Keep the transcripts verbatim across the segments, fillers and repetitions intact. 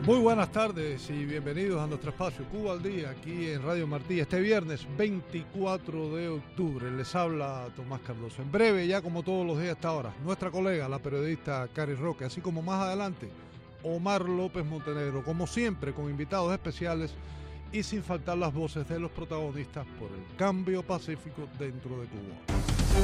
Muy buenas tardes y bienvenidos a nuestro espacio Cuba al Día, aquí en Radio Martí, este viernes veinticuatro de octubre. Les habla Tomás Cardoso. En breve, ya como todos los días a esta hora, nuestra colega, la periodista Cari Roque, así como más adelante, Omar López Montenegro, como siempre, con invitados especiales y sin faltar las voces de los protagonistas por el cambio pacífico dentro de Cuba.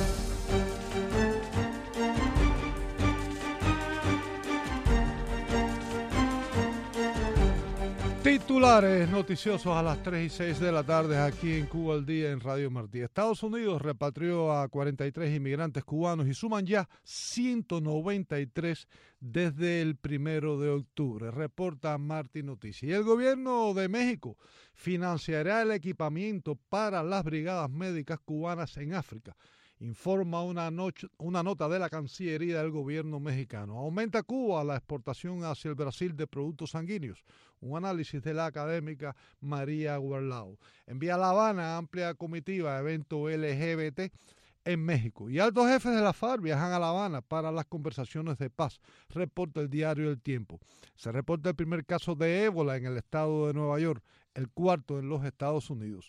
Titulares noticiosos a las tres y seis de la tarde aquí en Cuba al Día en Radio Martí. Estados Unidos repatrió a cuarenta y tres inmigrantes cubanos y suman ya ciento noventa y tres desde el primero de octubre, reporta Martí Noticias. Y el gobierno de México financiará el equipamiento para las brigadas médicas cubanas en África, informa una, noche, una nota de la Cancillería del gobierno mexicano. Aumenta Cuba la exportación hacia el Brasil de productos sanguíneos. Un análisis de la académica María Guarlao. Envía a La Habana amplia comitiva a evento L G B T en México. Y altos jefes de la FARC viajan a La Habana para las conversaciones de paz, reporta el diario El Tiempo. Se reporta el primer caso de ébola en el estado de Nueva York, el cuarto en los Estados Unidos.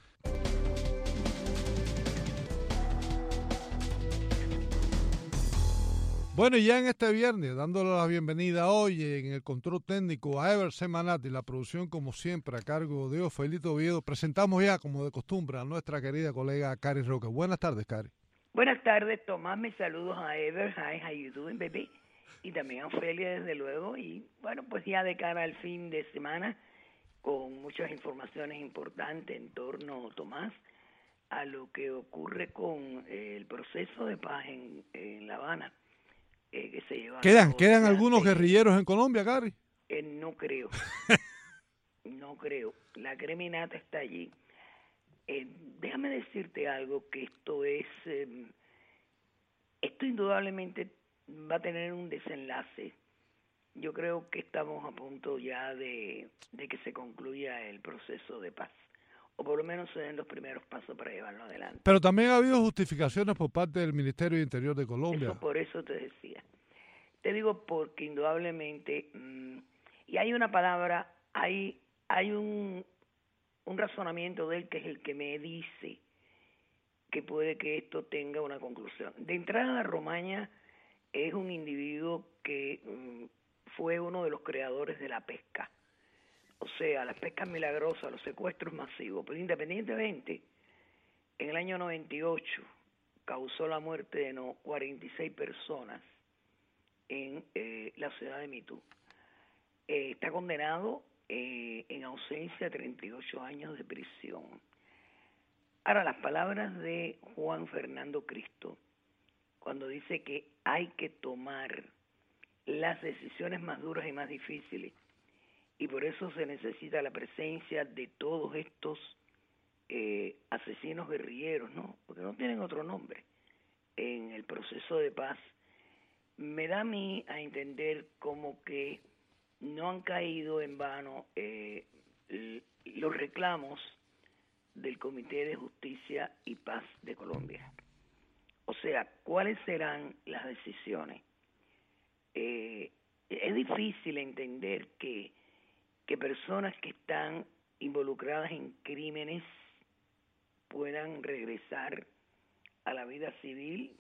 Bueno, y ya en este viernes, dándole la bienvenida hoy en el control técnico a Ever Semanati, la producción como siempre a cargo de Ofelito Oviedo, presentamos ya como de costumbre a nuestra querida colega Cari Roque. Buenas tardes, Cari. Buenas tardes, Tomás, mis saludos a Ever, hi, how you doing, baby? Y también a Ofelia, desde luego, y bueno, pues ya de cara al fin de semana, con muchas informaciones importantes en torno, Tomás, a lo que ocurre con eh, el proceso de paz en, en La Habana. Eh, que se lleva ¿Quedan, ¿quedan algunos guerrilleros en Colombia, Cari? Eh, no creo, no creo. La creminata está allí. Eh, déjame decirte algo, que esto es, eh, esto indudablemente va a tener un desenlace. Yo creo que estamos a punto ya de, de que se concluya el proceso de paz, o por lo menos se den los primeros pasos para llevarlo adelante. Pero también ha habido justificaciones por parte del Ministerio de Interior de Colombia. Eso, por eso te decía. Te digo porque indudablemente, mmm, y hay una palabra, hay, hay un, un razonamiento de él que es el que me dice que puede que esto tenga una conclusión. De entrada, Romaña es un individuo que mmm, fue uno de los creadores de la pesca. O sea, las pescas milagrosas, los secuestros masivos. Pero independientemente, en el año noventa y ocho causó la muerte de no cuarenta y seis personas en eh, la ciudad de Mitú. Eh, está condenado eh, en ausencia a treinta y ocho años de prisión. Ahora, las palabras de Juan Fernando Cristo, cuando dice que hay que tomar las decisiones más duras y más difíciles, y por eso se necesita la presencia de todos estos eh, asesinos guerrilleros, ¿no? Porque no tienen otro nombre, en el proceso de paz, me da a mí a entender como que no han caído en vano eh, los reclamos del Comité de Justicia y Paz de Colombia. O sea, ¿cuáles serán las decisiones? Eh, es difícil entender que, que personas que están involucradas en crímenes puedan regresar a la vida civil,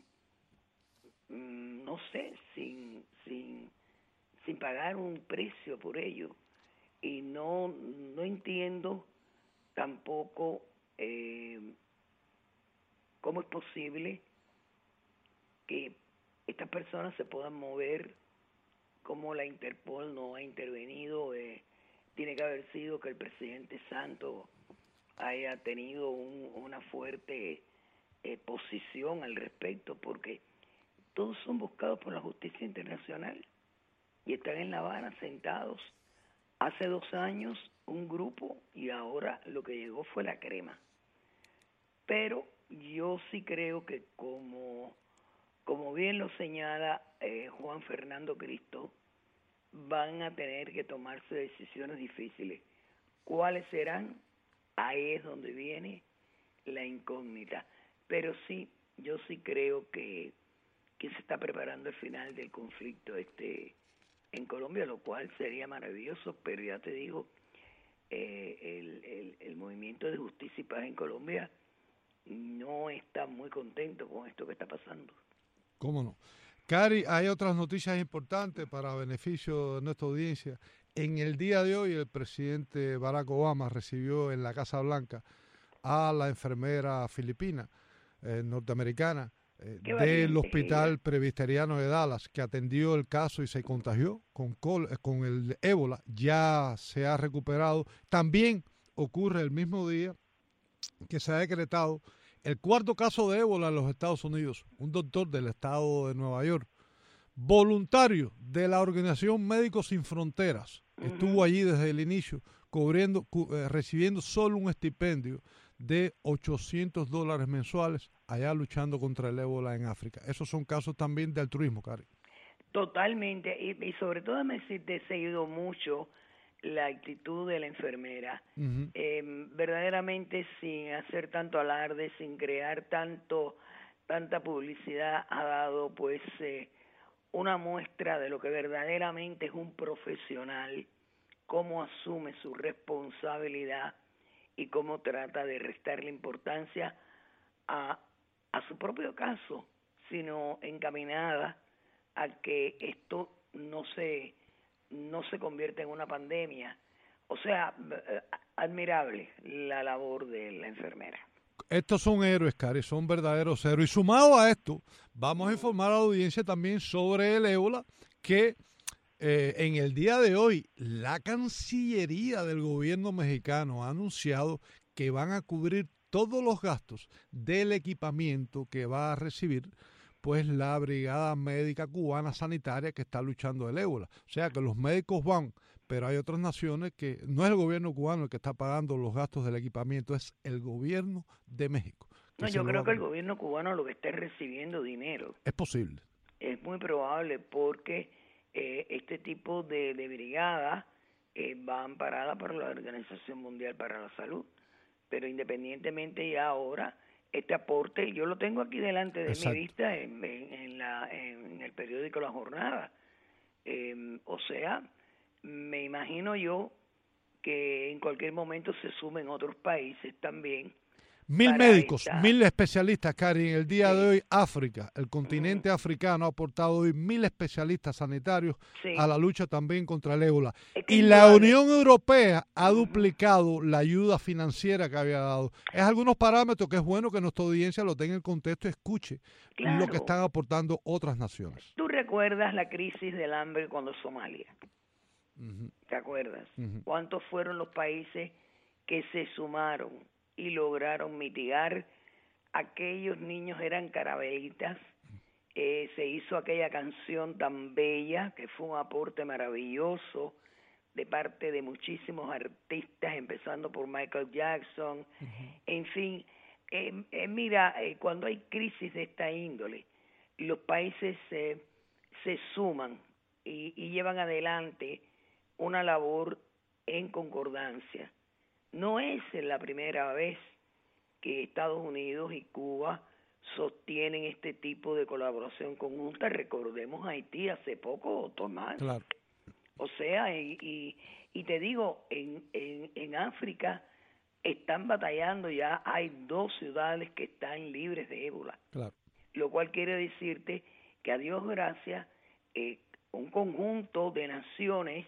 no sé, sin, sin, sin pagar un precio por ello. Y no, no entiendo tampoco eh, cómo es posible que estas personas se puedan mover, como la Interpol no ha intervenido. Eh, tiene que haber sido que el presidente Santos haya tenido un, una fuerte eh, posición al respecto, porque todos son buscados por la justicia internacional y están en La Habana sentados. Hace dos años un grupo y ahora lo que llegó fue la crema. Pero yo sí creo que como, como bien lo señala eh, Juan Fernando Cristo, van a tener que tomarse decisiones difíciles. ¿Cuáles serán? Ahí es donde viene la incógnita. Pero sí, yo sí creo que, que se está preparando el final del conflicto este en Colombia, lo cual sería maravilloso, pero ya te digo, eh, el, el, el movimiento de justicia y paz en Colombia no está muy contento con esto que está pasando. ¿Cómo no? Cari, hay otras noticias importantes para beneficio de nuestra audiencia. En el día de hoy, el presidente Barack Obama recibió en la Casa Blanca a la enfermera filipina, eh, norteamericana, eh, del Hospital Presbiteriano de Dallas, que atendió el caso y se contagió con, col con el ébola. Ya se ha recuperado. También ocurre el mismo día que se ha decretado el cuarto caso de ébola en los Estados Unidos. Un doctor del estado de Nueva York, voluntario de la Organización Médicos Sin Fronteras, uh-huh. estuvo allí desde el inicio, cubriendo, cu eh, recibiendo solo un estipendio de ochocientos dólares mensuales, allá luchando contra el ébola en África. Esos son casos también de altruismo, Cari. Totalmente, y, y sobre todo me he seguido mucho la actitud de la enfermera, uh-huh. eh, verdaderamente sin hacer tanto alarde, sin crear tanto tanta publicidad, ha dado pues eh, una muestra de lo que verdaderamente es un profesional, cómo asume su responsabilidad y cómo trata de restarle importancia a, a su propio caso, sino encaminada a que esto no se no se convierta en una pandemia. O sea, admirable la labor de la enfermera. Estos son héroes, Cari, son verdaderos héroes. Y sumado a esto, vamos a informar a la audiencia también sobre el ébola, que eh, en el día de hoy la Cancillería del gobierno mexicano ha anunciado que van a cubrir todos los gastos del equipamiento que va a recibir pues la Brigada Médica Cubana Sanitaria que está luchando el ébola. O sea que los médicos van, pero hay otras naciones que no es el gobierno cubano el que está pagando los gastos del equipamiento, es el gobierno de México. No, yo creo que el gobierno cubano lo que está recibiendo dinero. Es posible. Es muy probable porque eh, este tipo de, de brigadas eh, va amparada por la Organización Mundial para la Salud, pero independientemente ya ahora este aporte, yo lo tengo aquí delante de Exacto. mi vista en, en, en, la, en el periódico La Jornada. Eh, o sea, me imagino yo que en cualquier momento se sumen otros países también. Mil médicos, esta... mil especialistas, Cari. En el día sí. de hoy, África, el continente uh-huh. africano ha aportado hoy mil especialistas sanitarios sí. a la lucha también contra el ébola. Es que y la vale. Unión Europea ha uh-huh. duplicado la ayuda financiera que había dado. Es algunos parámetros que es bueno que nuestra audiencia lo tenga en contexto y escuche claro. lo que están aportando otras naciones. ¿Tú recuerdas la crisis del hambre cuando Somalia? Uh-huh. ¿Te acuerdas? Uh-huh. ¿Cuántos fueron los países que se sumaron y lograron mitigar? Aquellos niños eran carabelitas, eh, se hizo aquella canción tan bella que fue un aporte maravilloso de parte de muchísimos artistas, empezando por Michael Jackson, uh-huh. en fin, eh, eh, mira, eh, cuando hay crisis de esta índole, los países eh, se suman y, y llevan adelante una labor en concordancia. No es la primera vez que Estados Unidos y Cuba sostienen este tipo de colaboración conjunta. Recordemos Haití hace poco, Tomás. Claro. O sea, y, y, y te digo, en, en, en África están batallando, ya hay dos ciudades que están libres de ébola. Claro. Lo cual quiere decirte que a Dios gracias, eh, un conjunto de naciones,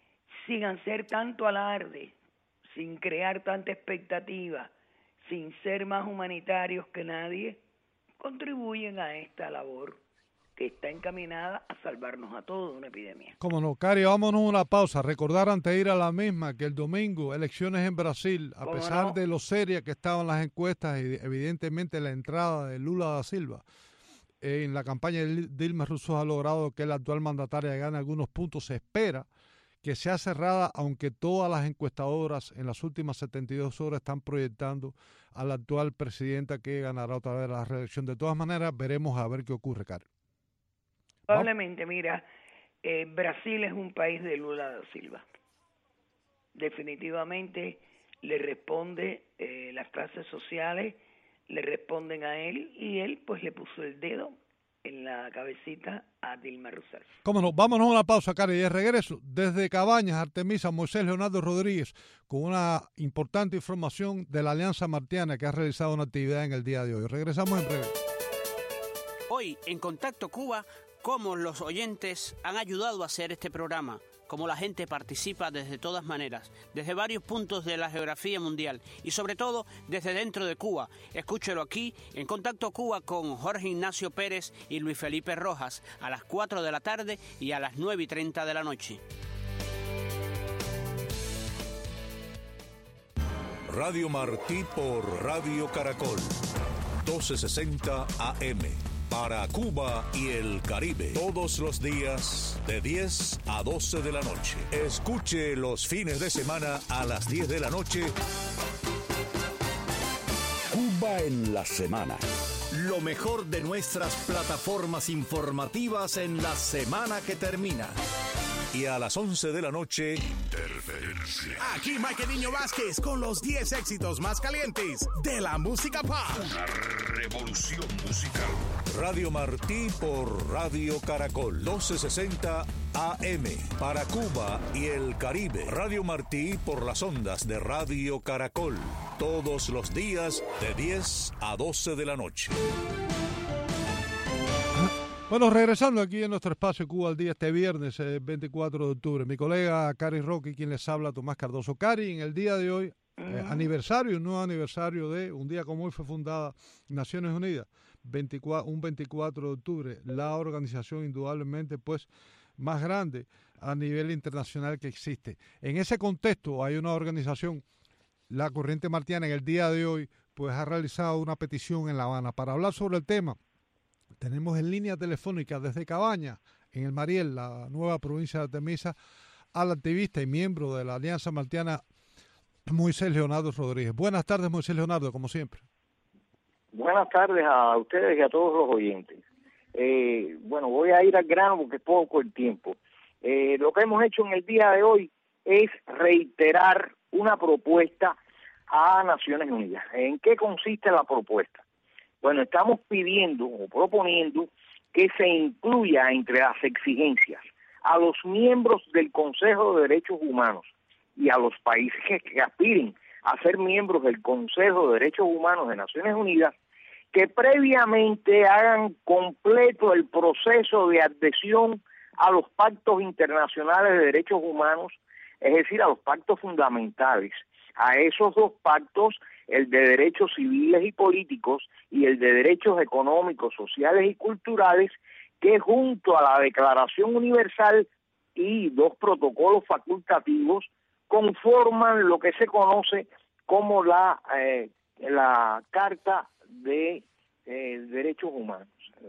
sin hacer tanto alarde, sin crear tanta expectativa, sin ser más humanitarios que nadie, contribuyen a esta labor que está encaminada a salvarnos a todos de una epidemia. Cómo no, Cari, vámonos a una pausa. Recordar antes de ir a la misma que el domingo, elecciones en Brasil, a pesar no? de lo serias que estaban las encuestas y evidentemente la entrada de Lula da Silva en la campaña de Dilma Rousseff ha logrado que la actual mandataria gane algunos puntos. Se espera que sea cerrada, aunque todas las encuestadoras en las últimas setenta y dos horas están proyectando a la actual presidenta que ganará otra vez la reelección. De todas maneras, veremos a ver qué ocurre, Cari. Probablemente, mira, eh, Brasil es un país de Lula da Silva. Definitivamente le responde, eh, las clases sociales le responden a él y él pues le puso el dedo en la cabecita a Dilma Rousseff. Cómo no, vámonos a una pausa, Cari, y de regreso desde Cabañas, Artemisa, Moisés Leonardo Rodríguez, con una importante información de la Alianza Martiana que ha realizado una actividad en el día de hoy. Regresamos en breve. Hoy, en Contacto Cuba, cómo los oyentes han ayudado a hacer este programa, cómo la gente participa desde todas maneras, desde varios puntos de la geografía mundial y sobre todo desde dentro de Cuba. Escúchelo aquí en Contacto Cuba con Jorge Ignacio Pérez y Luis Felipe Rojas a las cuatro de la tarde y a las nueve y treinta de la noche. Radio Martí por Radio Caracol, doce sesenta A M. Para Cuba y el Caribe, todos los días de diez a doce de la noche. Escuche los fines de semana a las diez de la noche. Cuba en la semana. Lo mejor de nuestras plataformas informativas en la semana que termina. Y a las once de la noche, Interferencia. Aquí Mike Niño Vázquez con los diez éxitos más calientes de la música pop. Una revolución musical. Radio Martí por Radio Caracol, doce sesenta A M. Para Cuba y el Caribe. Radio Martí por las ondas de Radio Caracol. Todos los días de diez a doce de la noche. Bueno, regresando aquí en nuestro espacio Cuba al Día este viernes, eh, veinticuatro de octubre. Mi colega Cari Roque, quien les habla, Tomás Cardoso. Cari, en el día de hoy, eh, aniversario, un nuevo aniversario de, un día como hoy fue fundada Naciones Unidas, veinticuatro, un veinticuatro de octubre, la organización indudablemente pues más grande a nivel internacional que existe. En ese contexto hay una organización, la Corriente Martiana, en el día de hoy pues ha realizado una petición en La Habana para hablar sobre el tema. Tenemos en línea telefónica desde Cabañas, en el Mariel, la nueva provincia de Artemisa, al activista y miembro de la Alianza Martiana, Moisés Leonardo Rodríguez. Buenas tardes, Moisés Leonardo, como siempre. Buenas tardes a ustedes y a todos los oyentes. Eh, bueno, voy a ir al grano porque es poco el tiempo. Eh, lo que hemos hecho en el día de hoy es reiterar una propuesta a Naciones Unidas. ¿En qué consiste la propuesta? Bueno, estamos pidiendo o proponiendo que se incluya entre las exigencias a los miembros del Consejo de Derechos Humanos y a los países que aspiren a ser miembros del Consejo de Derechos Humanos de Naciones Unidas, que previamente hagan completo el proceso de adhesión a los pactos internacionales de derechos humanos, es decir, a los pactos fundamentales, a esos dos pactos, el de derechos civiles y políticos y el de derechos económicos, sociales y culturales, que junto a la Declaración Universal y dos protocolos facultativos conforman lo que se conoce como la eh, la Carta de eh, Derechos Humanos.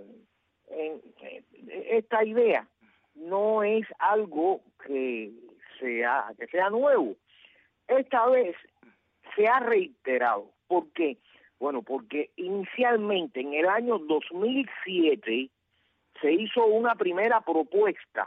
Eh, eh, esta idea no es algo que sea que sea nuevo. Esta vez se ha reiterado. ¿Por qué? Bueno, porque inicialmente en el año dos mil siete se hizo una primera propuesta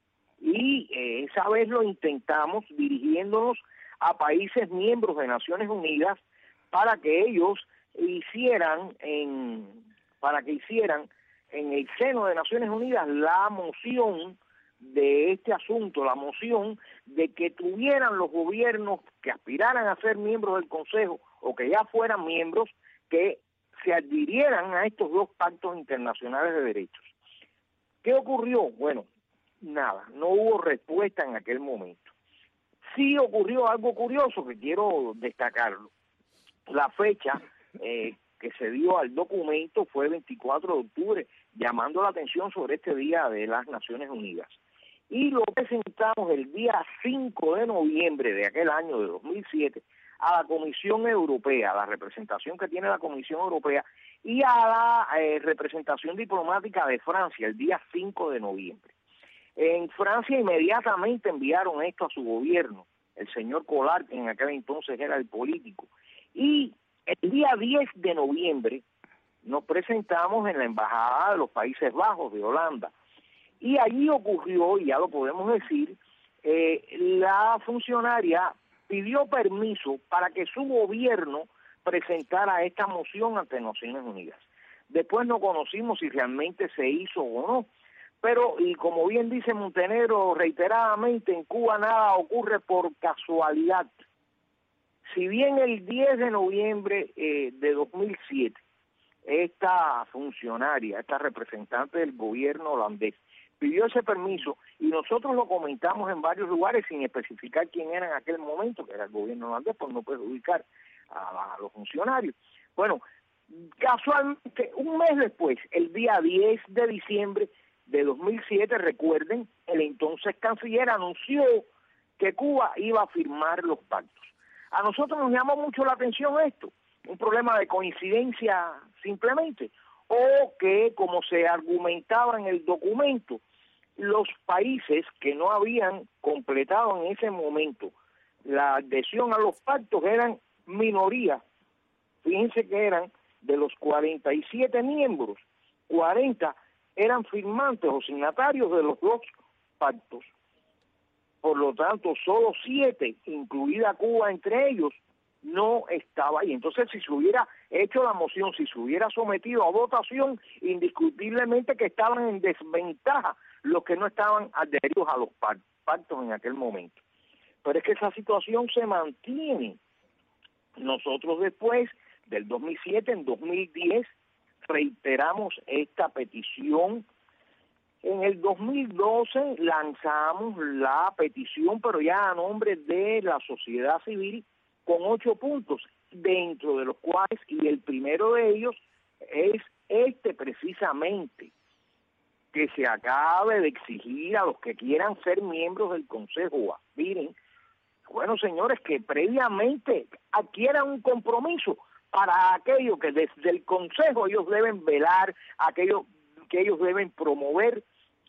y eh, esa vez lo intentamos dirigiéndonos a países miembros de Naciones Unidas para que ellos hicieran en para que hicieran en el seno de Naciones Unidas la moción de este asunto, la moción de que tuvieran los gobiernos que aspiraran a ser miembros del Consejo o que ya fueran miembros, que se adhirieran a estos dos pactos internacionales de derechos. ¿Qué ocurrió? Bueno, nada, no hubo respuesta en aquel momento. Sí ocurrió algo curioso que quiero destacarlo. La fecha eh, que se dio al documento fue veinticuatro de octubre, llamando la atención sobre este Día de las Naciones Unidas. Y lo presentamos el día cinco de noviembre de aquel año de dos mil siete a la Comisión Europea, a la representación que tiene la Comisión Europea, y a la eh, representación diplomática de Francia el día cinco de noviembre. En Francia inmediatamente enviaron esto a su gobierno, el señor Collard, que en aquel entonces era el político, y el día diez de noviembre nos presentamos en la Embajada de los Países Bajos de Holanda, y allí ocurrió, y ya lo podemos decir, eh, la funcionaria pidió permiso para que su gobierno presentara esta moción ante Naciones Unidas. Después no conocimos si realmente se hizo o no. Pero, y como bien dice Montenegro reiteradamente, en Cuba nada ocurre por casualidad. Si bien el diez de noviembre eh, de dos mil siete, esta funcionaria, esta representante del gobierno holandés, pidió ese permiso y nosotros lo comentamos en varios lugares sin especificar quién era en aquel momento, que era el gobierno holandés, por no perjudicar a, a los funcionarios. Bueno, casualmente, un mes después, el día diez de diciembre de dos mil siete, recuerden, el entonces canciller anunció que Cuba iba a firmar los pactos. A nosotros nos llamó mucho la atención esto, un problema de coincidencia simplemente, o que, como se argumentaba en el documento, los países que no habían completado en ese momento la adhesión a los pactos eran minoría. Fíjense que eran de los cuarenta y siete miembros, cuarenta eran firmantes o signatarios de los dos pactos. Por lo tanto, solo siete, incluida Cuba entre ellos, no estaba ahí. Entonces, si se hubiera hecho la moción, si se hubiera sometido a votación, indiscutiblemente que estaban en desventaja los que no estaban adheridos a los pactos en aquel momento. Pero es que esa situación se mantiene. Nosotros después del dos mil siete, en dos mil diez, reiteramos esta petición. En el dos mil doce lanzamos la petición, pero ya a nombre de la sociedad civil, con ocho puntos, dentro de los cuales, y el primero de ellos es este precisamente, que se acabe de exigir a los que quieran ser miembros del Consejo. Miren, bueno, señores, que previamente adquieran un compromiso para aquello que desde el Consejo ellos deben velar, aquello que ellos deben promover,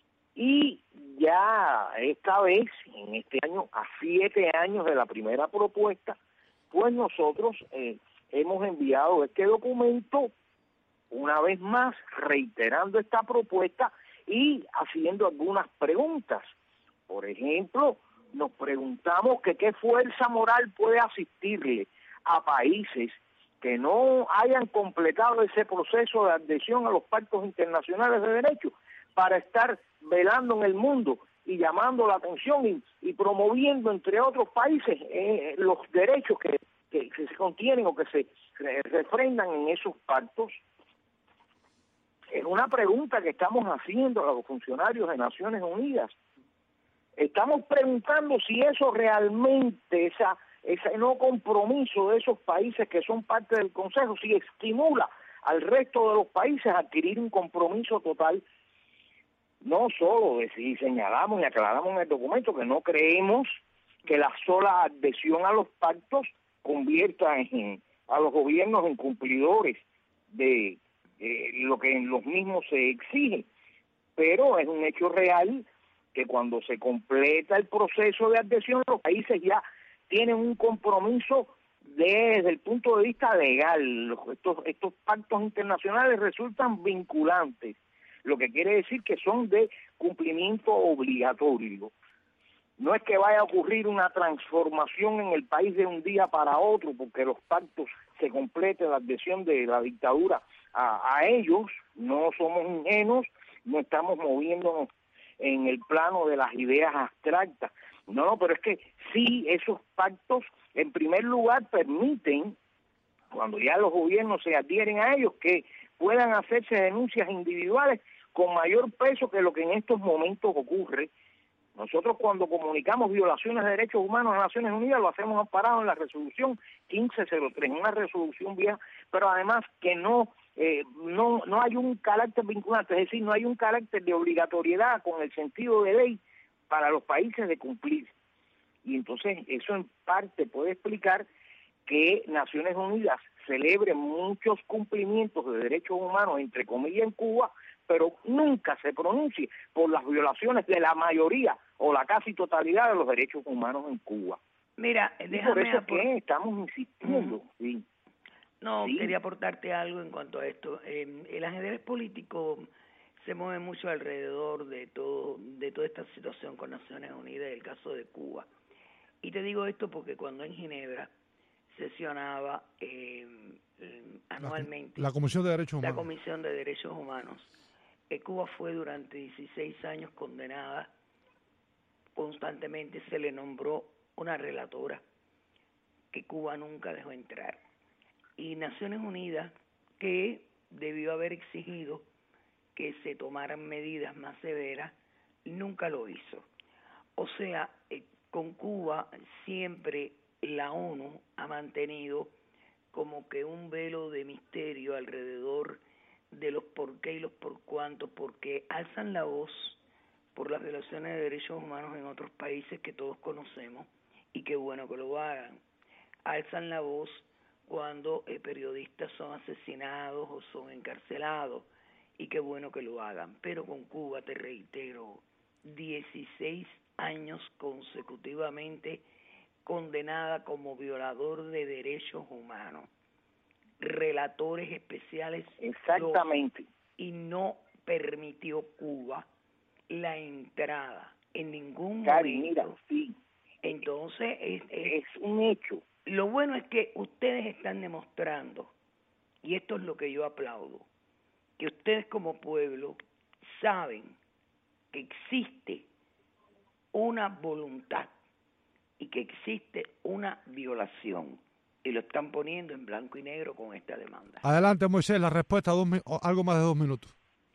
y ya esta vez, en este año, a siete años de la primera propuesta, pues nosotros eh, hemos enviado este documento, una vez más, reiterando esta propuesta y haciendo algunas preguntas. Por ejemplo, nos preguntamos que qué fuerza moral puede asistirle a países que no hayan completado ese proceso de adhesión a los pactos internacionales de derechos para estar velando en el mundo y llamando la atención y, y promoviendo, entre otros países, eh, los derechos que, que, que se contienen o que se eh, refrendan en esos pactos. Es una pregunta que estamos haciendo a los funcionarios de Naciones Unidas. Estamos preguntando si eso realmente, esa, ese no compromiso de esos países que son parte del Consejo, si estimula al resto de los países a adquirir un compromiso total. No solo si señalamos y aclaramos en el documento que no creemos que la sola adhesión a los pactos convierta en, a los gobiernos en cumplidores de eh, lo que en los mismos se exige, pero es un hecho real que cuando se completa el proceso de adhesión, los países ya tienen un compromiso desde el punto de vista legal. Estos, estos pactos internacionales resultan vinculantes, lo que quiere decir que son de cumplimiento obligatorio. No es que vaya a ocurrir una transformación en el país de un día para otro, porque los pactos se complete la adhesión de la dictadura a, a ellos. No somos ingenuos, no estamos moviéndonos en el plano de las ideas abstractas. No, pero es que sí, esos pactos, en primer lugar, permiten, cuando ya los gobiernos se adhieren a ellos, que puedan hacerse denuncias individuales con mayor peso que lo que en estos momentos ocurre. Nosotros cuando comunicamos violaciones de derechos humanos a Naciones Unidas lo hacemos amparado en la resolución quince cero tres, una resolución vieja, pero además que no eh, no no hay un carácter vinculante, es decir, no hay un carácter de obligatoriedad con el sentido de ley para los países de cumplir. Y entonces eso en parte puede explicar que Naciones Unidas celebre muchos cumplimientos de derechos humanos, entre comillas, en Cuba, pero nunca se pronuncie por las violaciones de la mayoría o la casi totalidad de los derechos humanos en Cuba. Mira, déjame... Por eso es que estamos insistiendo. Uh-huh. Sí. No, sí. quería aportarte algo en cuanto a esto. Eh, el ajedrez político se mueve mucho alrededor de todo de toda esta situación con Naciones Unidas y el caso de Cuba. Y te digo esto porque cuando en Ginebra sesionaba eh, anualmente la, la Comisión de Derechos Humanos. La Comisión de Derechos Humanos. Eh, Cuba fue durante dieciséis años condenada, constantemente se le nombró una relatora que Cuba nunca dejó entrar. Y Naciones Unidas, que debió haber exigido que se tomaran medidas más severas, nunca lo hizo. O sea, eh, con Cuba siempre la ONU ha mantenido como que un velo de misterio alrededor de los por qué y los por cuánto, porque alzan la voz por las violaciones de derechos humanos en otros países que todos conocemos, y qué bueno que lo hagan. Alzan la voz cuando eh, periodistas son asesinados o son encarcelados, y qué bueno que lo hagan. Pero con Cuba, te reitero, dieciséis años consecutivamente condenada como violador de derechos humanos, relatores especiales, exactamente, y no permitió Cuba la entrada en ningún Cari, momento. Mira, sí. Entonces es, es, es un hecho. Lo bueno es que ustedes están demostrando, y esto es lo que yo aplaudo, que ustedes como pueblo saben que existe una voluntad y que existe una violación, y lo están poniendo en blanco y negro con esta demanda. Adelante, Moisés, la respuesta, dos, algo más de dos minutos.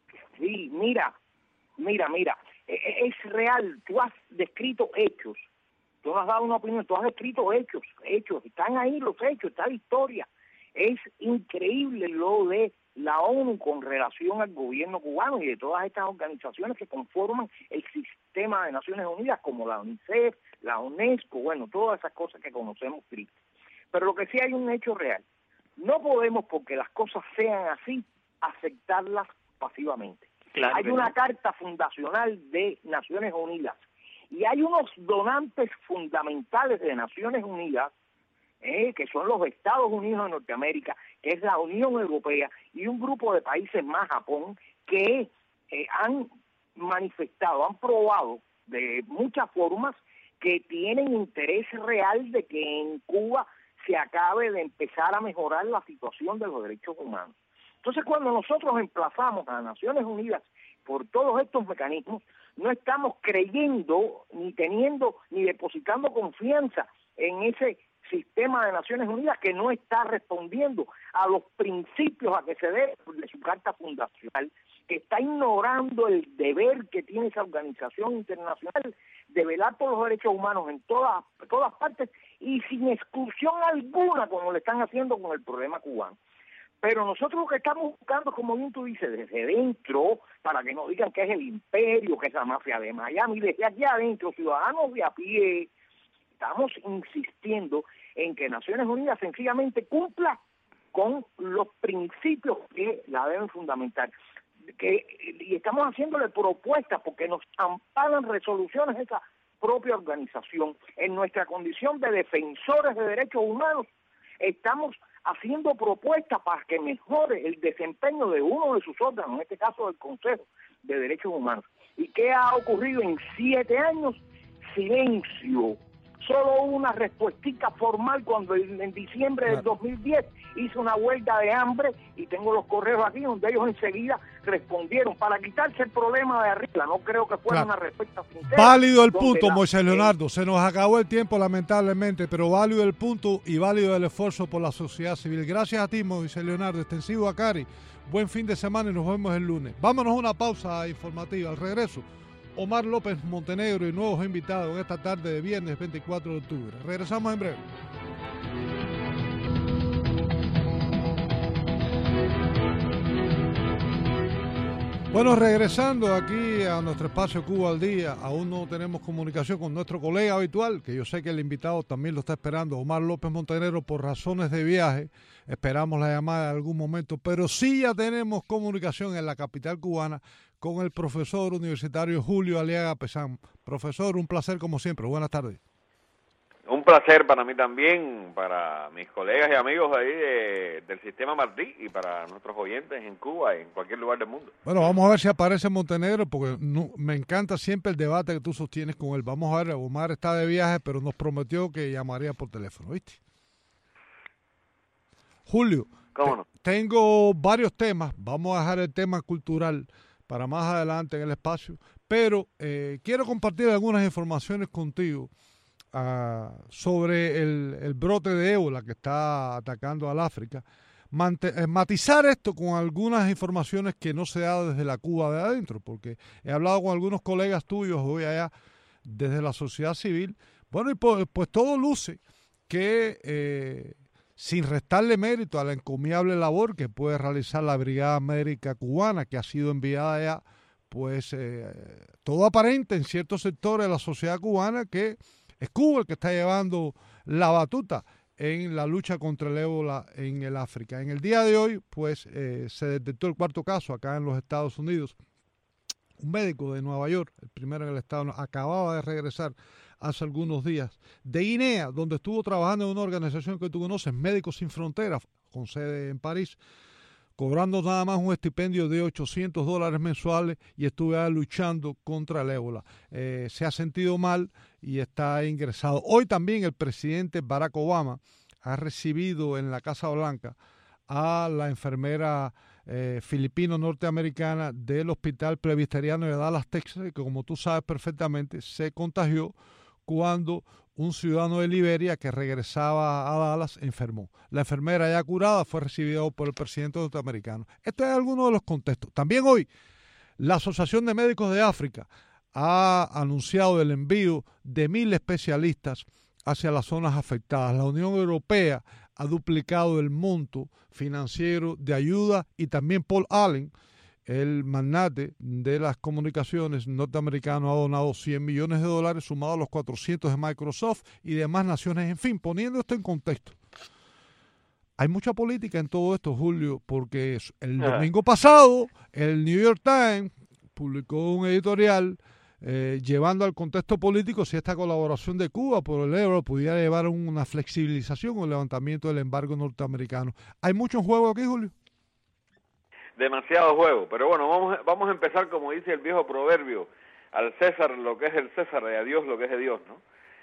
Sí, mira, mira, mira, es real, tú has descrito hechos, tú no has dado una opinión, tú has descrito hechos, hechos, están ahí los hechos, está la historia. Es increíble lo de la ONU con relación al gobierno cubano y de todas estas organizaciones que conforman el sistema de Naciones Unidas, como la UNICEF, la UNESCO, bueno, todas esas cosas que conocemos tristes. Pero lo que sí hay un hecho real. No podemos, porque las cosas sean así, aceptarlas pasivamente. Claro, hay una no. Carta fundacional de Naciones Unidas y hay unos donantes fundamentales de Naciones Unidas, eh, que son los Estados Unidos de Norteamérica, que es la Unión Europea y un grupo de países más, Japón, que eh, han manifestado, han probado de muchas formas que tienen interés real de que en Cuba se acabe de empezar a mejorar la situación de los derechos humanos. Entonces, cuando nosotros emplazamos a Naciones Unidas por todos estos mecanismos, no estamos creyendo, ni teniendo, ni depositando confianza en ese sistema de Naciones Unidas que no está respondiendo a los principios a que se debe de su carta fundacional, que está ignorando el deber que tiene esa organización internacional de velar por los derechos humanos en todas, todas partes y sin exclusión alguna, como lo están haciendo con el problema cubano. Pero nosotros lo que estamos buscando, como bien tú dices, desde dentro, para que no digan que es el imperio, que es la mafia de Miami, desde aquí adentro, ciudadanos de a pie, estamos insistiendo en que Naciones Unidas sencillamente cumpla con los principios que la deben fundamentar. Que, y estamos haciéndole propuestas porque nos amparan resoluciones de esa propia organización. En nuestra condición de defensores de derechos humanos, estamos haciendo propuestas para que mejore el desempeño de uno de sus órganos, en este caso del Consejo de Derechos Humanos. ¿Y qué ha ocurrido en siete años? Silencio. Solo una respuestica formal cuando en diciembre del dos mil diez hizo una huelga de hambre, y tengo los correos aquí donde ellos enseguida respondieron para quitarse el problema de arriba. No creo que fuera claro. Una respuesta sincera. Válido el punto, la, Moisés Leonardo. Eh, se nos acabó el tiempo, lamentablemente, pero válido el punto y válido el esfuerzo por la sociedad civil. Gracias a ti, Moisés Leonardo. Extensivo a Cari. Buen fin de semana y nos vemos el lunes. Vámonos a una pausa informativa. Al regreso, Omar López Montenegro y nuevos invitados en esta tarde de viernes veinticuatro de octubre. Regresamos en breve. Bueno, regresando aquí a nuestro espacio Cuba al Día, aún no tenemos comunicación con nuestro colega habitual, que yo sé que el invitado también lo está esperando, Omar López Montenegro, por razones de viaje. Esperamos la llamada en algún momento, pero sí ya tenemos comunicación en la capital cubana con el profesor universitario Julio Aliaga Pesán. Profesor, un placer como siempre. Buenas tardes. Un placer para mí también, para mis colegas y amigos ahí de, del Sistema Martí y para nuestros oyentes en Cuba y en cualquier lugar del mundo. Bueno, vamos a ver si aparece Montenegro, porque no, me encanta siempre el debate que tú sostienes con él. Vamos a ver, Omar está de viaje, pero nos prometió que llamaría por teléfono, ¿viste? Julio, ¿Cómo no? tengo varios temas. Vamos a dejar el tema cultural para más adelante en el espacio, pero eh, quiero compartir algunas informaciones contigo uh, sobre el, el brote de ébola que está atacando al África. Mante eh, matizar esto con algunas informaciones que no se da desde la Cuba de adentro, porque he hablado con algunos colegas tuyos hoy allá desde la sociedad civil. Bueno, y pues, pues todo luce que, eh, sin restarle mérito a la encomiable labor que puede realizar la Brigada Médica Cubana, que ha sido enviada allá, pues eh, todo aparenta en ciertos sectores de la sociedad cubana que es Cuba el que está llevando la batuta en la lucha contra el ébola en el África. En el día de hoy, pues, eh, se detectó el cuarto caso acá en los Estados Unidos. Un médico de Nueva York, el primero en el estado, acababa de regresar hace algunos días de Guinea, donde estuvo trabajando en una organización que tú conoces, Médicos Sin Fronteras, con sede en París, cobrando nada más un estipendio de ochocientos dólares mensuales, y estuve ahí luchando contra el ébola. Eh, se ha sentido mal y está ingresado. Hoy también el presidente Barack Obama ha recibido en la Casa Blanca a la enfermera eh, filipino-norteamericana del Hospital Presbiteriano de Dallas, Texas, que como tú sabes perfectamente se contagió cuando un ciudadano de Liberia que regresaba a Dallas enfermó. La enfermera ya curada fue recibida por el presidente norteamericano. Este es alguno de los contextos. También hoy la Asociación de Médicos de África ha anunciado el envío de mil especialistas hacia las zonas afectadas. La Unión Europea ha duplicado el monto financiero de ayuda, y también Paul Allen, el magnate de las comunicaciones norteamericano, ha donado cien millones de dólares, sumado a los cuatrocientos de Microsoft y demás naciones. En fin, poniendo esto en contexto, hay mucha política en todo esto, Julio, porque el domingo pasado el New York Times publicó un editorial eh, llevando al contexto político si esta colaboración de Cuba por el ébola pudiera llevar a una flexibilización o el levantamiento del embargo norteamericano. ¿Hay mucho en juego aquí, Julio? Demasiado juego, pero bueno, vamos, vamos a empezar como dice el viejo proverbio, al César lo que es el César y a Dios lo que es de Dios, ¿no?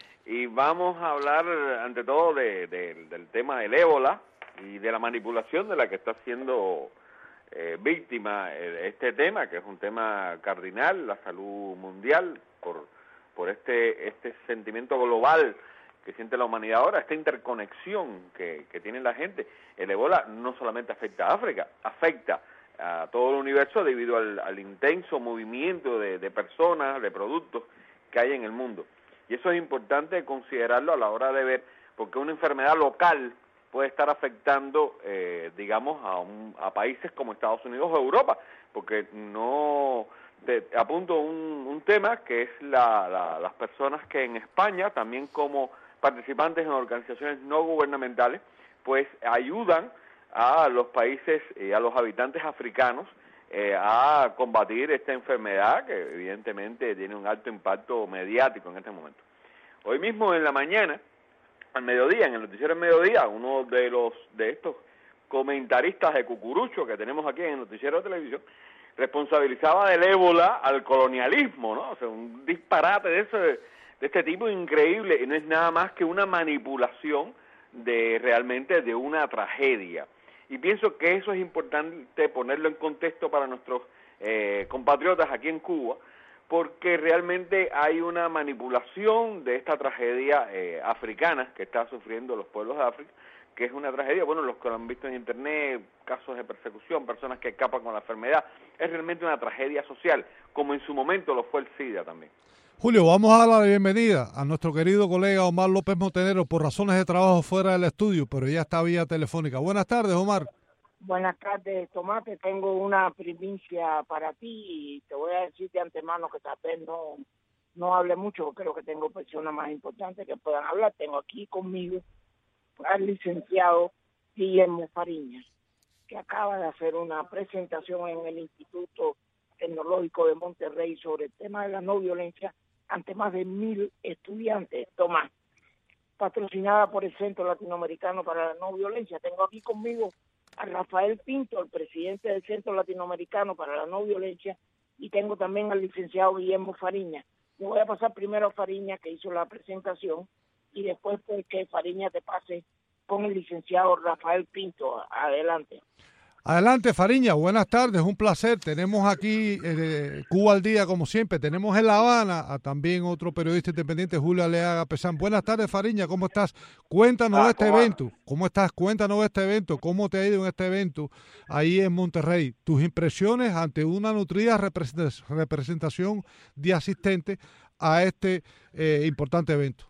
Y vamos a hablar ante todo de, de, del tema del ébola y de la manipulación de la que está siendo eh, víctima este tema, que es un tema cardinal, la salud mundial, por, por este, este sentimiento global que siente la humanidad ahora, esta interconexión que, que tiene la gente. El ébola no solamente afecta a África, afecta a todo el universo debido al, al intenso movimiento de, de personas, de productos que hay en el mundo. Y eso es importante considerarlo a la hora de ver, porque una enfermedad local puede estar afectando, eh, digamos, a, un, a países como Estados Unidos o Europa, porque no... Te apunto un, un tema que es la, la, las personas que en España, también como participantes en organizaciones no gubernamentales, pues ayudan a los países y a los habitantes africanos eh, a combatir esta enfermedad que evidentemente tiene un alto impacto mediático en este momento. Hoy mismo en la mañana, al mediodía, en el noticiero del mediodía, uno de los de estos comentaristas de cucurucho que tenemos aquí en el noticiero de televisión responsabilizaba del ébola al colonialismo, ¿no? O sea, un disparate de ese de este tipo increíble, y no es nada más que una manipulación de realmente de una tragedia. Y pienso que eso es importante ponerlo en contexto para nuestros eh, compatriotas aquí en Cuba, porque realmente hay una manipulación de esta tragedia eh, africana que está sufriendo los pueblos de África, que es una tragedia, bueno, los que lo han visto en internet, casos de persecución, personas que escapan con la enfermedad, es realmente una tragedia social, como en su momento lo fue el SIDA también. Julio, vamos a dar la bienvenida a nuestro querido colega Omar López Montenegro, por razones de trabajo fuera del estudio, pero ya está vía telefónica. Buenas tardes, Omar. Buenas tardes, Tomate. Tengo una primicia para ti y te voy a decir de antemano que tal vez no, no hable mucho, creo que tengo personas más importantes que puedan hablar. Tengo aquí conmigo al licenciado Guillermo Fariñas, que acaba de hacer una presentación en el Instituto Tecnológico de Monterrey sobre el tema de la no violencia ante más de mil estudiantes, Tomás, patrocinada por el Centro Latinoamericano para la No Violencia. Tengo aquí conmigo a Rafael Pinto, el presidente del Centro Latinoamericano para la No Violencia, y tengo también al licenciado Guillermo Fariñas. Yo voy a pasar primero a Fariñas, que hizo la presentación, y después pues que Fariñas te pase con el licenciado Rafael Pinto. Adelante. Adelante, Fariña, buenas tardes, un placer. Tenemos aquí eh, Cuba al Día, como siempre. Tenemos en La Habana a también otro periodista independiente, Julio Aleaga Pesán. Buenas tardes, Fariña, ¿cómo estás? Cuéntanos ah, de este ¿cómo evento. ¿Cómo estás? Cuéntanos de este evento. ¿Cómo te ha ido en este evento ahí en Monterrey? Tus impresiones ante una nutrida representación de asistentes a este eh, importante evento.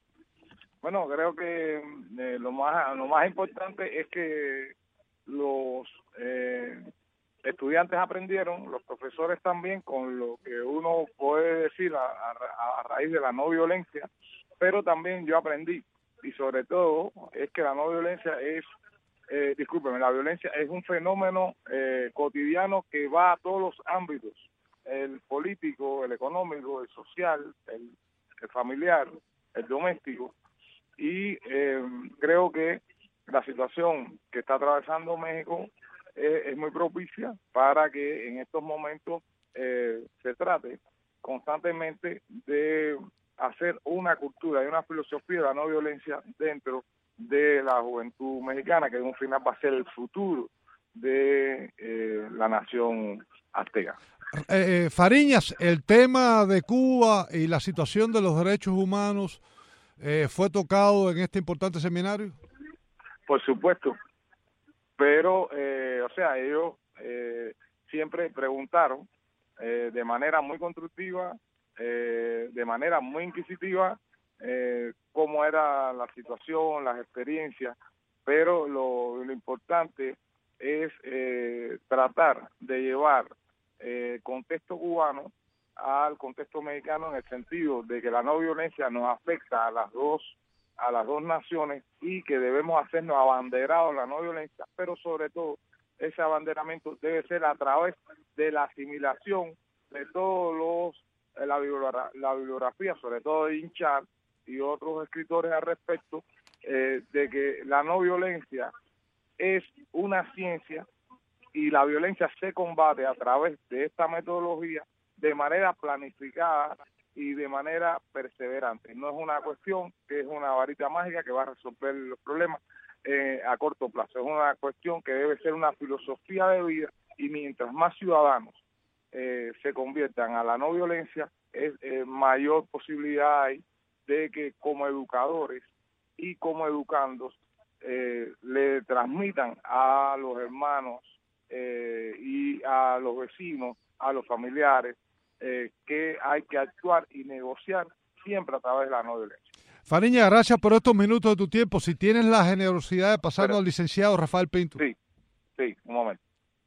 Bueno, creo que eh, lo más lo más importante es que los eh, estudiantes aprendieron, los profesores también, con lo que uno puede decir a, a, a raíz de la no violencia, pero también yo aprendí, y sobre todo es que la no violencia es, eh, discúlpeme, la violencia es un fenómeno eh, cotidiano que va a todos los ámbitos, el político, el económico, el social, el, el familiar, el doméstico, y eh, creo que la situación que está atravesando México eh, es muy propicia para que en estos momentos eh, se trate constantemente de hacer una cultura y una filosofía de la no violencia dentro de la juventud mexicana, que en un final va a ser el futuro de eh, la nación azteca. Eh, Fariñas, el tema de Cuba y la situación de los derechos humanos eh, fue tocado en este importante seminario. Por supuesto, pero, eh, o sea, ellos eh, siempre preguntaron eh, de manera muy constructiva, eh, de manera muy inquisitiva, eh, cómo era la situación, las experiencias, pero lo, lo importante es eh, tratar de llevar el eh, contexto cubano al contexto mexicano, en el sentido de que la no violencia nos afecta a las dos a las dos naciones y que debemos hacernos abanderados de la no violencia, pero sobre todo ese abanderamiento debe ser a través de la asimilación de todos los la, bibliografía, la bibliografía, sobre todo de Hinchar y otros escritores al respecto, eh, de que la no violencia es una ciencia y la violencia se combate a través de esta metodología de manera planificada y de manera perseverante. No es una cuestión que es una varita mágica que va a resolver los problemas eh, a corto plazo. Es una cuestión que debe ser una filosofía de vida, y mientras más ciudadanos eh, se conviertan a la no violencia, es eh, mayor posibilidad hay de que como educadores y como educandos eh, le transmitan a los hermanos eh, y a los vecinos, a los familiares, Eh, que hay que actuar y negociar siempre a través de la no violencia. Fariña, gracias por estos minutos de tu tiempo. Si tienes la generosidad de pasarnos al licenciado Rafael Pinto. Sí, sí, un momento.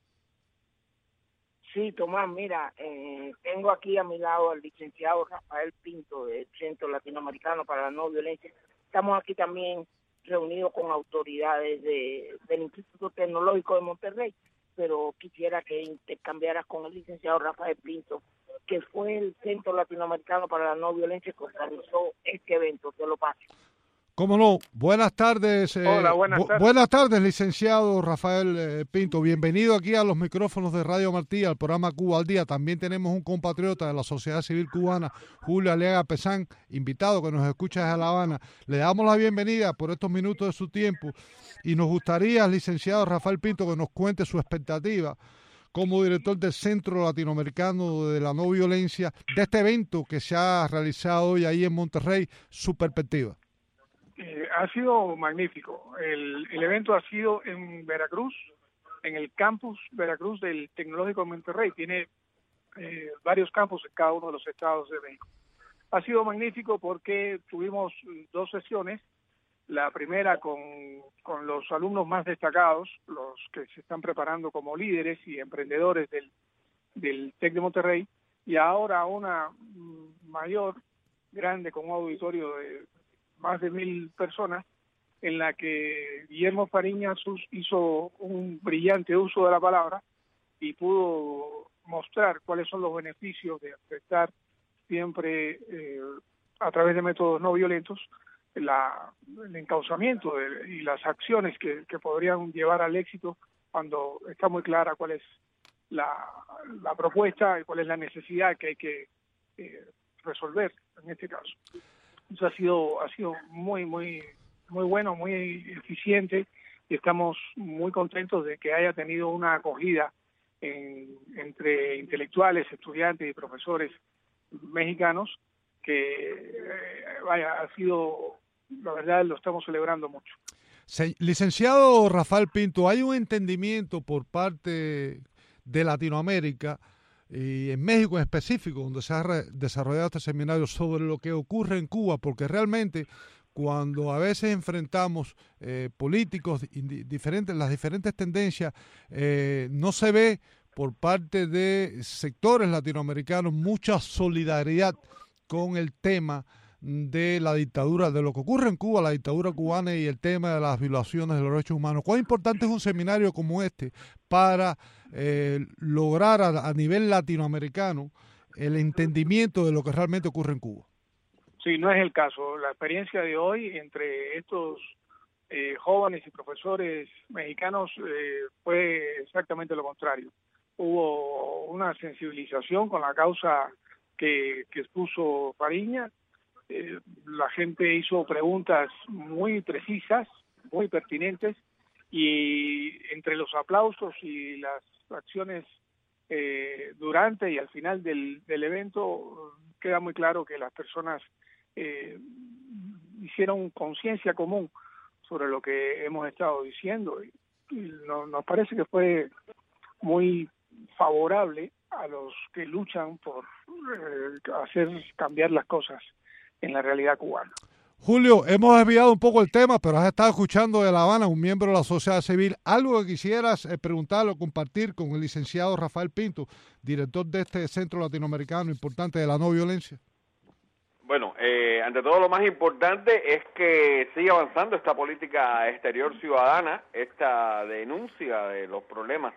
Sí, Tomás, mira, eh, tengo aquí a mi lado al licenciado Rafael Pinto del Centro Latinoamericano para la No Violencia. Estamos aquí también reunidos con autoridades de, del Instituto Tecnológico de Monterrey, pero quisiera que intercambiaras con el licenciado Rafael Pinto, que fue el Centro Latinoamericano para la No Violencia que organizó este evento. Te lo paso. ¿Cómo no? Buenas tardes. Eh, Hola, buenas tardes. Bu buenas tardes, licenciado Rafael eh, Pinto. Bienvenido aquí a los micrófonos de Radio Martí, al programa Cuba al Día. También tenemos un compatriota de la sociedad civil cubana, Julio Aleaga Pesán, invitado que nos escucha desde La Habana. Le damos la bienvenida por estos minutos de su tiempo y nos gustaría, licenciado Rafael Pinto, que nos cuente su expectativa como director del Centro Latinoamericano de la No Violencia, de este evento que se ha realizado hoy ahí en Monterrey, su perspectiva. Eh, ha sido magnífico. El, el evento ha sido en Veracruz, en el campus Veracruz del Tecnológico de Monterrey. Tiene eh, varios campus en cada uno de los estados de México. Ha sido magnífico porque tuvimos dos sesiones. La primera con, con los alumnos más destacados, los que se están preparando como líderes y emprendedores del, del TEC de Monterrey, y ahora una mayor, grande, con un auditorio de más de mil personas, en la que Guillermo Fariñas hizo un brillante uso de la palabra y pudo mostrar cuáles son los beneficios de estar siempre eh, a través de métodos no violentos, La, el encauzamiento de, y las acciones que, que podrían llevar al éxito cuando está muy clara cuál es la, la propuesta y cuál es la necesidad que hay que eh, resolver en este caso. Eso ha sido ha sido muy muy muy bueno, muy eficiente, y estamos muy contentos de que haya tenido una acogida en, entre intelectuales, estudiantes y profesores mexicanos, que eh, vaya, ha sido, la verdad, lo estamos celebrando mucho. Se, licenciado Rafael Pinto, ¿hay un entendimiento por parte de Latinoamérica y en México en específico, donde se ha re, desarrollado este seminario, sobre lo que ocurre en Cuba? Porque realmente cuando a veces enfrentamos eh, políticos diferentes, las diferentes tendencias, eh, no se ve por parte de sectores latinoamericanos mucha solidaridad con el tema de la dictadura, de lo que ocurre en Cuba, la dictadura cubana y el tema de las violaciones de los derechos humanos. ¿Cuán importante es un seminario como este para eh, lograr a, a nivel latinoamericano el entendimiento de lo que realmente ocurre en Cuba? Sí, no es el caso. La experiencia de hoy entre estos eh, jóvenes y profesores mexicanos eh, fue exactamente lo contrario. Hubo una sensibilización con la causa que, que expuso Fariña. Eh, la gente hizo preguntas muy precisas, muy pertinentes, y entre los aplausos y las acciones eh, durante y al final del, del evento queda muy claro que las personas eh, hicieron conciencia común sobre lo que hemos estado diciendo, y, y no, nos parece que fue muy favorable a los que luchan por eh, hacer cambiar las cosas en la realidad cubana. Julio, hemos desviado un poco el tema, pero has estado escuchando de La Habana, un miembro de la sociedad civil. ¿Algo que quisieras eh, preguntarle o compartir con el licenciado Rafael Pinto, director de este centro latinoamericano importante de la no violencia? Bueno, eh, ante todo lo más importante es que siga avanzando esta política exterior ciudadana, esta denuncia de los problemas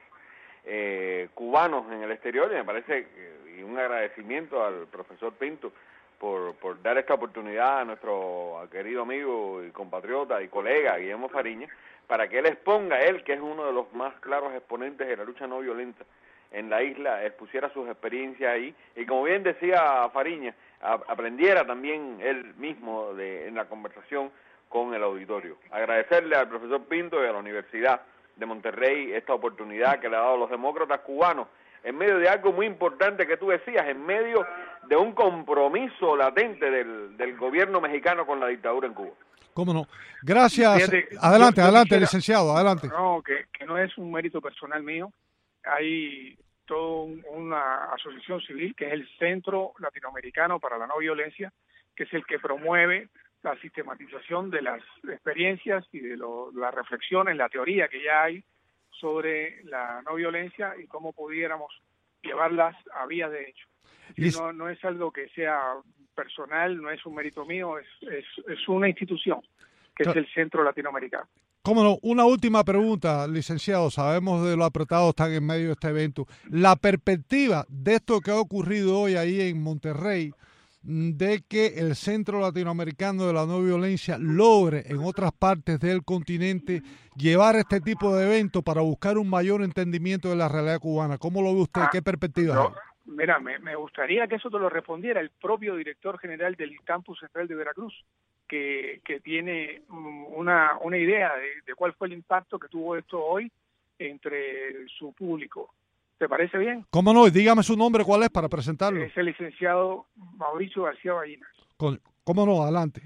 eh, cubanos en el exterior, y me parece, y un agradecimiento al profesor Pinto por, por dar esta oportunidad a nuestro querido amigo y compatriota y colega Guillermo Fariña, para que él exponga, él que es uno de los más claros exponentes de la lucha no violenta en la isla, expusiera sus experiencias ahí, y como bien decía Fariña, a, aprendiera también él mismo de, en la conversación con el auditorio. Agradecerle al profesor Pinto y a la Universidad de Monterrey esta oportunidad que le ha dado a los demócratas cubanos, en medio de algo muy importante que tú decías, en medio de un compromiso latente del, del gobierno mexicano con la dictadura en Cuba. ¿Cómo no? Gracias. Fíjate, adelante, yo, yo adelante, quisiera, licenciado, adelante. No, que, que no es un mérito personal mío. Hay toda un, una asociación civil que es el Centro Latinoamericano para la No Violencia, que es el que promueve la sistematización de las experiencias y de lo, la reflexión en la teoría que ya hay sobre la no violencia y cómo pudiéramos llevarlas a vías de hecho. No, no es algo que sea personal, no es un mérito mío, es, es, es una institución que es el Centro Latinoamericano. Cómo no, una última pregunta, licenciado. Sabemos de lo apretados están en medio de este evento. La perspectiva de esto que ha ocurrido hoy ahí en Monterrey, de que el Centro Latinoamericano de la No Violencia logre en otras partes del continente llevar este tipo de eventos para buscar un mayor entendimiento de la realidad cubana. ¿Cómo lo ve usted? Ah, ¿Qué perspectiva no, hay? Mira, me, me gustaría que eso te lo respondiera el propio director general del Campus Central de Veracruz, que, que tiene una, una idea de, de cuál fue el impacto que tuvo esto hoy entre su público. ¿Te parece bien? ¿Cómo no? Dígame su nombre, ¿cuál es para presentarlo? Es el licenciado Mauricio García Ballinas. ¿Cómo no? Adelante.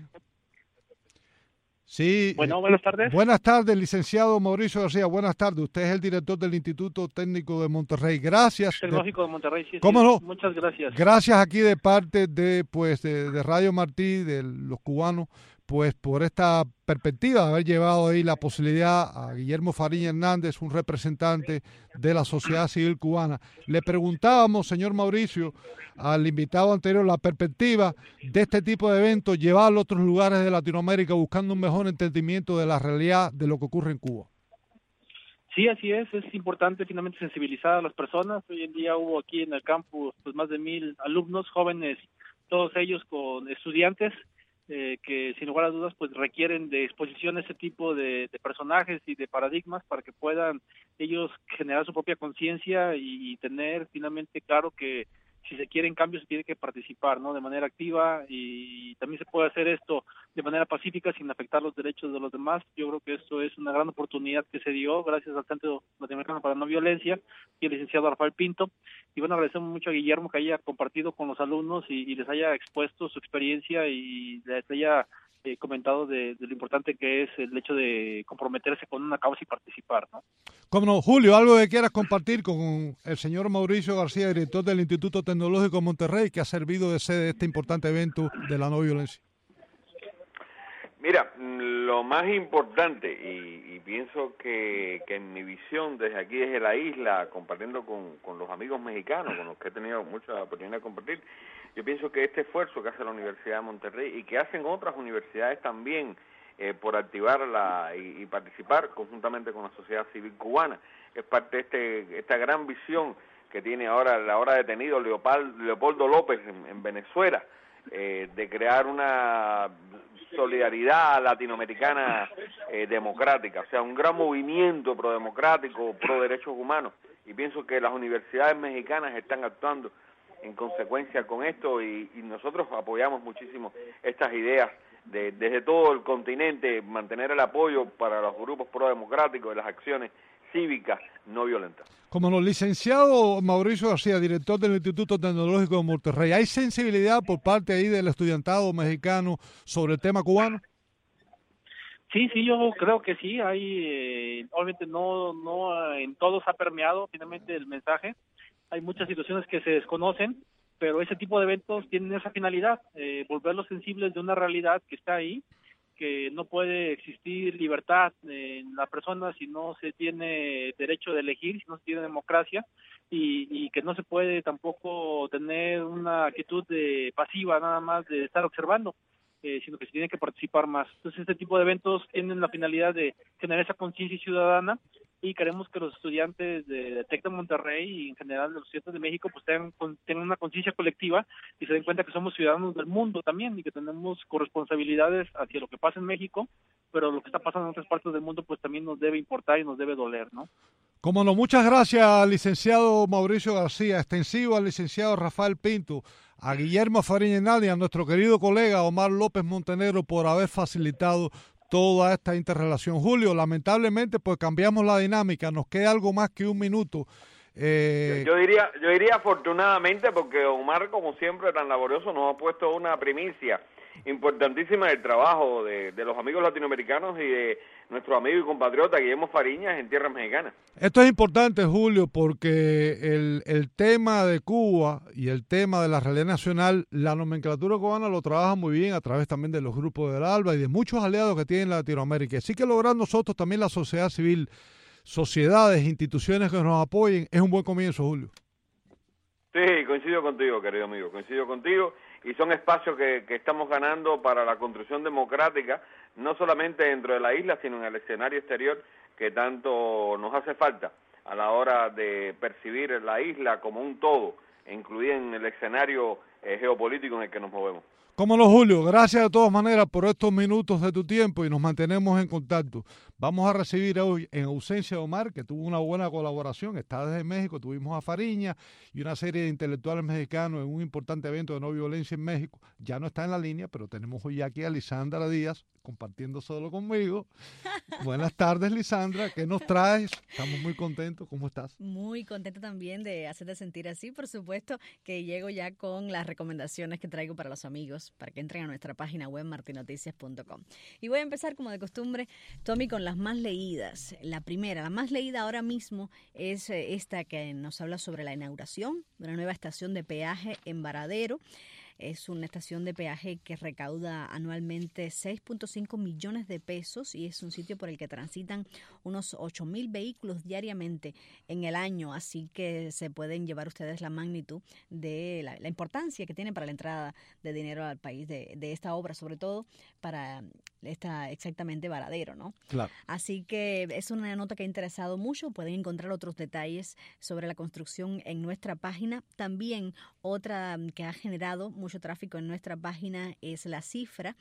Sí. Bueno, buenas tardes. Buenas tardes, licenciado Mauricio García. Buenas tardes. Usted es el director del Instituto Técnico de Monterrey. Gracias. Tecnológico de, de Monterrey, sí. ¿Cómo sí. no? Muchas gracias. Gracias aquí de parte de, pues, de, de Radio Martí, de los cubanos, pues por esta perspectiva de haber llevado ahí la posibilidad a Guillermo Fariña Hernández, un representante de la sociedad civil cubana. Le preguntábamos, señor Mauricio, al invitado anterior, la perspectiva de este tipo de eventos, llevarlo a otros lugares de Latinoamérica buscando un mejor entendimiento de la realidad de lo que ocurre en Cuba. Sí, así es, es importante finalmente sensibilizar a las personas. Hoy en día hubo aquí en el campus pues más de mil alumnos, jóvenes, todos ellos con estudiantes, Eh, que sin lugar a dudas pues requieren de exposición a ese tipo de, de personajes y de paradigmas para que puedan ellos generar su propia conciencia y, y tener finalmente claro que si se quieren cambios se tiene que participar, ¿no? De manera activa, y también se puede hacer esto de manera pacífica sin afectar los derechos de los demás. Yo creo que esto es una gran oportunidad que se dio gracias al Centro Latinoamericano para la No Violencia y el licenciado Rafael Pinto. Y bueno, agradecemos mucho a Guillermo que haya compartido con los alumnos y, y les haya expuesto su experiencia y les haya eh, comentado de, de lo importante que es el hecho de comprometerse con una causa y participar, ¿no? Cómo no, Julio, algo que quieras compartir con el señor Mauricio García, director del Instituto Tecnológico de Monterrey, que ha servido de sede de este importante evento de la no violencia. Mira, lo más importante, y, y pienso que, que en mi visión desde aquí, desde la isla, compartiendo con, con los amigos mexicanos, con los que he tenido mucha oportunidad de compartir, yo pienso que este esfuerzo que hace la Universidad de Monterrey y que hacen otras universidades también eh, por activarla y, y participar conjuntamente con la sociedad civil cubana, es parte de este, esta gran visión que tiene ahora el ahora detenido Leopoldo, Leopoldo López en, en Venezuela, eh, de crear una solidaridad latinoamericana eh, democrática, o sea, un gran movimiento prodemocrático, pro derechos humanos, y pienso que las universidades mexicanas están actuando en consecuencia con esto, y, y nosotros apoyamos muchísimo estas ideas de, desde todo el continente, mantener el apoyo para los grupos prodemocráticos y las acciones cívicas no violentas. Como nos licenciado Mauricio García, director del Instituto Tecnológico de Monterrey, ¿hay sensibilidad por parte ahí del estudiantado mexicano sobre el tema cubano? Sí, sí, yo creo que sí. Hay, eh, obviamente no, no en todos ha permeado finalmente el mensaje. Hay muchas situaciones que se desconocen, pero ese tipo de eventos tienen esa finalidad, eh, volverlos sensibles de una realidad que está ahí, que no puede existir libertad en la persona si no se tiene derecho de elegir, si no se tiene democracia, y, y que no se puede tampoco tener una actitud de pasiva nada más de estar observando, eh, sino que se tiene que participar más. Entonces este tipo de eventos tienen la finalidad de generar esa conciencia ciudadana, y queremos que los estudiantes de, de TEC de Monterrey y en general de los estudiantes de México pues tengan, tengan una conciencia colectiva y se den cuenta que somos ciudadanos del mundo también y que tenemos corresponsabilidades hacia lo que pasa en México, pero lo que está pasando en otras partes del mundo pues también nos debe importar y nos debe doler, ¿no? Como no, muchas gracias, licenciado Mauricio García, extensivo al licenciado Rafael Pinto, a Guillermo Fariña y a nuestro querido colega Omar López Montenegro por haber facilitado toda esta interrelación. Julio, lamentablemente pues cambiamos la dinámica, nos queda algo más que un minuto. Eh... Yo, yo diría yo diría afortunadamente, porque Omar, como siempre, tan laborioso, nos ha puesto una primicia importantísima del trabajo de, de los amigos latinoamericanos y de nuestro amigo y compatriota Guillermo Fariñas en tierras mexicanas. Esto es importante, Julio, porque el, el tema de Cuba y el tema de la realidad nacional, la nomenclatura cubana lo trabaja muy bien a través también de los grupos del ALBA y de muchos aliados que tiene Latinoamérica. Así que lograr nosotros también la sociedad civil, sociedades, instituciones que nos apoyen, es un buen comienzo, Julio. Sí, coincido contigo, querido amigo, coincido contigo, y son espacios que, que estamos ganando para la construcción democrática, no solamente dentro de la isla, sino en el escenario exterior que tanto nos hace falta a la hora de percibir la isla como un todo, incluida en el escenario eh, geopolítico en el que nos movemos. Cómo no, Julio, gracias de todas maneras por estos minutos de tu tiempo y nos mantenemos en contacto. Vamos a recibir hoy, en ausencia de Omar, que tuvo una buena colaboración, está desde México, tuvimos a Fariña y una serie de intelectuales mexicanos en un importante evento de no violencia en México. Ya no está en la línea, pero tenemos hoy aquí a Lisandra Díaz compartiendo solo conmigo. Buenas tardes, Lisandra, ¿qué nos traes? Estamos muy contentos, ¿cómo estás? Muy contenta también de hacerte sentir así, por supuesto que llego ya con las recomendaciones que traigo para los amigos, para que entren a nuestra página web marti noticias punto com. Y voy a empezar como de costumbre, Tommy, con las más leídas. La primera, la más leída ahora mismo es esta que nos habla sobre la inauguración de una nueva estación de peaje en Varadero. Es una estación de peaje que recauda anualmente seis punto cinco millones de pesos y es un sitio por el que transitan unos ocho mil vehículos diariamente en el año, así que se pueden llevar ustedes la magnitud de la, la importancia que tiene para la entrada de dinero al país de, de esta obra, sobre todo para esta exactamente Varadero, ¿no? Claro. Así que es una nota que ha interesado mucho, pueden encontrar otros detalles sobre la construcción en nuestra página, también otra que ha generado mucho mucho tráfico en nuestra página es la cifra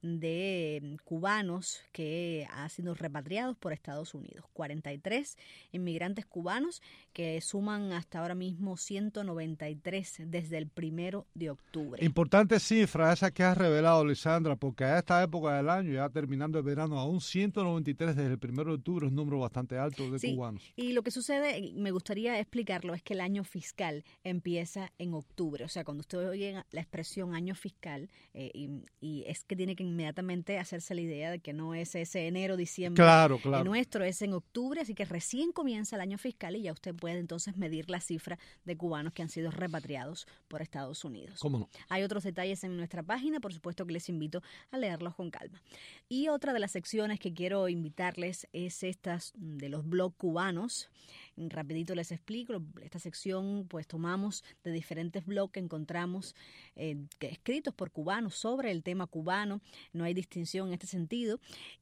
de cubanos que han sido repatriados por Estados Unidos. cuarenta y tres inmigrantes cubanos que suman hasta ahora mismo ciento noventa y tres desde el primero de octubre. Importante cifra esa que has revelado, Lisandra, porque a esta época del año, ya terminando el verano, aún ciento noventa y tres desde el primero de octubre es un número bastante alto de sí, cubanos. Y lo que sucede, me gustaría explicarlo, es que el año fiscal empieza en octubre. O sea, cuando usted oye la expresión año fiscal, eh, y, y es que tiene que inmediatamente hacerse la idea de que no es ese enero, diciembre. Claro, claro. El nuestro es en octubre, así que recién comienza el año fiscal y ya usted puede entonces medir la cifra de cubanos que han sido repatriados por Estados Unidos. ¿Cómo no? Hay otros detalles en nuestra página, por supuesto que les invito a leerlos con calma. Y otra de las secciones que quiero invitarles es estas de los blogs cubanos. Rapidito les explico, esta sección pues tomamos de diferentes blogs que encontramos eh, que, escritos por cubanos sobre el tema cubano, no hay distinción en este sentido,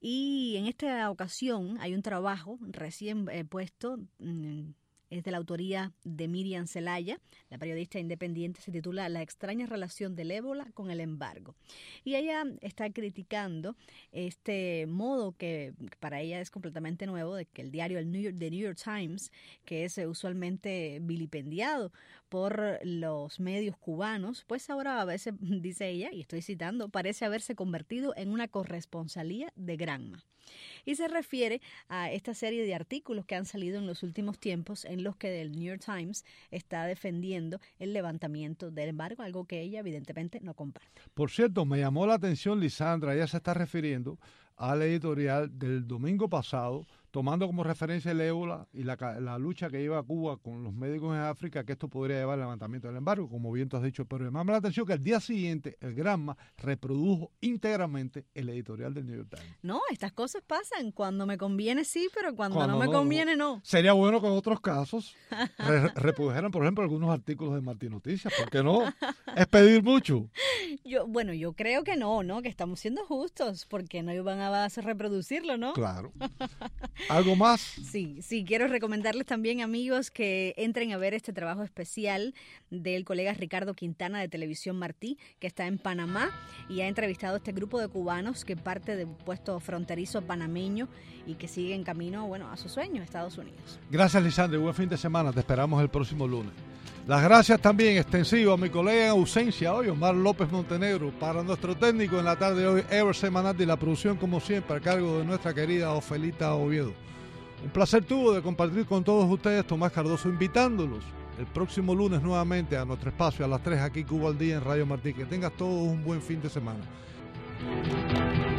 y en esta ocasión hay un trabajo recién eh, puesto, mmm, es de la autoría de Miriam Zelaya, la periodista independiente, se titula La extraña relación del ébola con el embargo. Y ella está criticando este modo que para ella es completamente nuevo, de que el diario el New York, The New York Times, que es usualmente vilipendiado por los medios cubanos, pues ahora a veces, dice ella, y estoy citando, parece haberse convertido en una corresponsalía de Granma. Y se refiere a esta serie de artículos que han salido en los últimos tiempos en los que el New York Times está defendiendo el levantamiento del embargo, algo que ella evidentemente no comparte. Por cierto, me llamó la atención, Lisandra, ella se está refiriendo al editorial del domingo pasado, tomando como referencia el ébola y la, la lucha que lleva Cuba con los médicos en África, que esto podría llevar al levantamiento del embargo, como bien tú has dicho. Pero me llama la atención que al día siguiente el Granma reprodujo íntegramente el editorial del New York Times. No, estas cosas pasan. Cuando me conviene sí, pero cuando, cuando no me no, conviene no. Sería bueno que en otros casos re reprodujeran, por ejemplo, algunos artículos de Martín Noticias. ¿Por qué no? Es pedir mucho. Yo, bueno, yo creo que no, ¿no? Que estamos siendo justos, porque no van a reproducirlo, ¿no? Claro. ¿Algo más? Sí, sí, quiero recomendarles también, amigos, que entren a ver este trabajo especial del colega Ricardo Quintana de Televisión Martí, que está en Panamá y ha entrevistado a este grupo de cubanos que parte de un puesto fronterizo panameño y que sigue en camino, bueno, a su sueño, Estados Unidos. Gracias, Lisandra, y buen fin de semana. Te esperamos el próximo lunes. Las gracias también extensivas a mi colega en ausencia hoy, Omar López Montenegro, para nuestro técnico en la tarde de hoy, Ever Semanati, y la producción, como siempre, a cargo de nuestra querida Ofelita Oviedo. Un placer tuvo de compartir con todos ustedes, Tomás Cardoso, invitándolos el próximo lunes nuevamente a nuestro espacio a las tres aquí Cuba al Día en Radio Martí. Que tengas todos un buen fin de semana.